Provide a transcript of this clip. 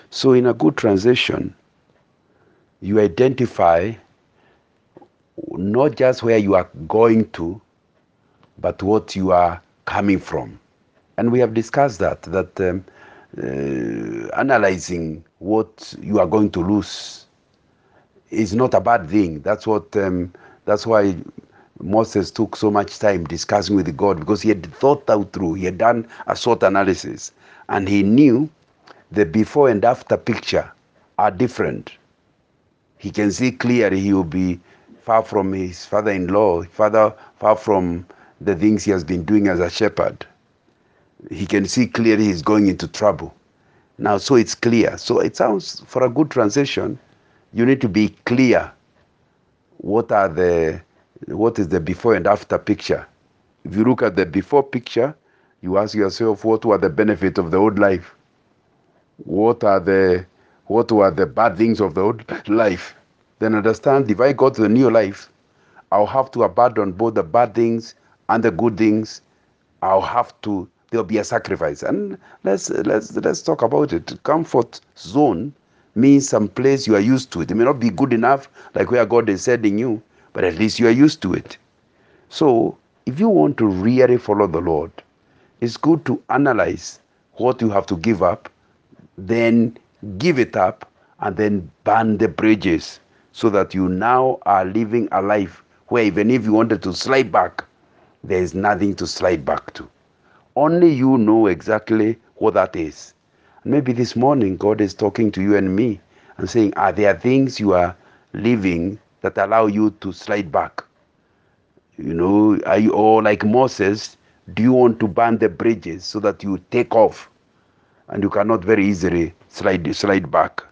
So in a good transition, you identify not just where you are going to, but what you are coming from. And we have discussed that analyzing what you are going to lose is not a bad thing. That's why Moses took so much time discussing with God, because he had thought out through. He had done a SWOT analysis, and he knew the before and after picture are different. He can see clearly he will be far from his father-in-law, far from the things he has been doing as a shepherd. He can see clearly he's going into trouble. Now, so it's clear. So it sounds, for a good transition, you need to be clear what is the before and after picture. If you look at the before picture, you ask yourself, what were the benefits of the old life? What were the bad things of the old life? Then understand, if I go to the new life, I'll have to abandon both the bad things and the good things. There'll be a sacrifice. And let's talk about it. Comfort zone means some place you are used to it. It may not be good enough, like where God is sending you, but at least you are used to it. So if you want to really follow the Lord, it's good to analyze what you have to give up, then give it up, and then burn the bridges, so that you now are living a life where even if you wanted to slide back, there is nothing to slide back to. Only you know exactly what that is. And maybe this morning God is talking to you and me and saying, are there things you are living that allow you to slide back? Are you, or like Moses, do you want to burn the bridges so that you take off and you cannot very easily slide back?